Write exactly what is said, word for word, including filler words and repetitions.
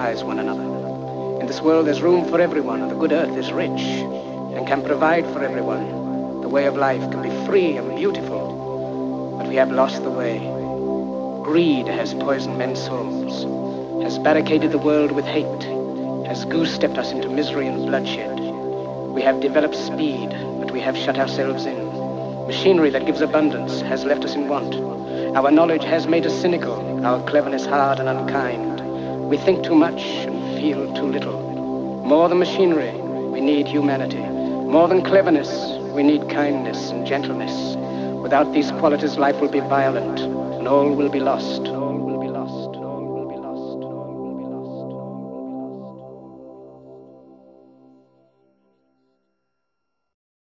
despise one another. In this world there's room for everyone, and the good earth is rich and can provide for everyone. The way of life can be free and beautiful, but we have lost the way. Greed has poisoned men's souls, has barricaded the world with hate, has goose-stepped us into misery and bloodshed. We have developed speed, but we have shut ourselves in. Machinery that gives abundance has left us in want. Our knowledge has made us cynical, our cleverness hard and unkind. We think too much and feel too little. More than machinery, we need humanity. More than cleverness, we need kindness and gentleness. Without these qualities, life will be violent, and all will be lost.